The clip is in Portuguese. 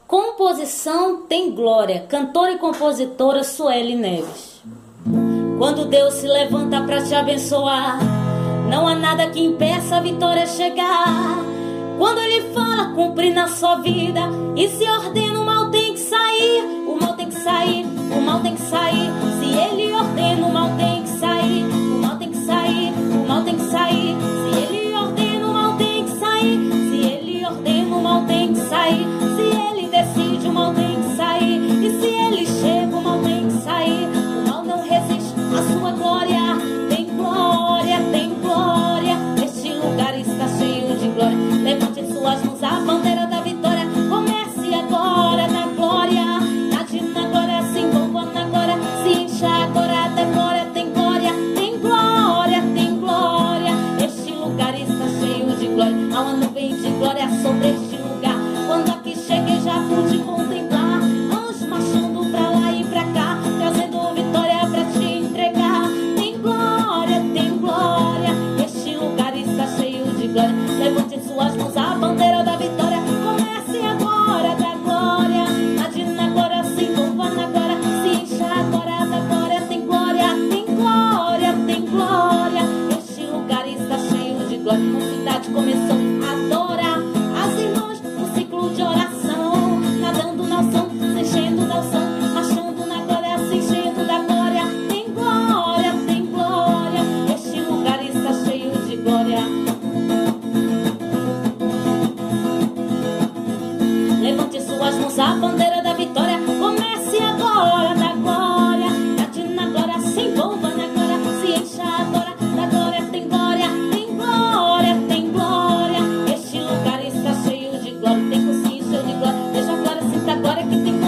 Composição tem glória, cantora e compositora Sueli Neves. Quando Deus se levanta para te abençoar, não há nada que impeça a vitória chegar. Quando Ele fala, cumpre na sua vida, e se ordena, o mal tem que sair. O mal tem que sair, o mal tem que sair. Se Ele ordena, o mal tem que sair. O mal tem que sair, o mal tem que sair. Se Ele ordena, o mal tem que sair. Se Ele ordena, o mal tem que sair. Se Ele decide, o mal tem que sair. E se Ele chega, o mal tem que sair. O mal não resiste à sua glória. Tem glória, tem glória. Este lugar está cheio de glória. Levante suas mãos, a bandeira da vitória. Comece agora na glória. Nade na glória, se envolva na glória. Se encha agora da glória. Tem glória, tem glória, tem glória. Este lugar está cheio de glória. Há uma nuvem de glória sobre este lugar. Quando aqui cheguei já pude contemplar anjos marchando pra lá e pra cá, trazendo vitória pra te entregar. Tem glória, tem glória. Este lugar está cheio de glória. Levante suas mãos, a bandeira da vitória. Comece agora da glória. Nade na glória, se envolva na glória. Se encha agora da glória. Tem glória, tem glória, tem glória. Este lugar está cheio de glória. A cidade começou a adorar. As irmãs no ciclo de oração, nadando na unção, se enchendo da unção, marchando na glória, se enchendo da glória. Tem glória, tem glória. Este lugar está cheio de glória. Levante suas mãos, a bandeira da vitória. Comece agora da glória. Nade na glória, se envolva na glória. Se encha agora da glória. Tem glória, tem glória, tem glória. Este lugar está cheio de glória. Tem consciência de glória. Deixa a glória, sinta a glória que tem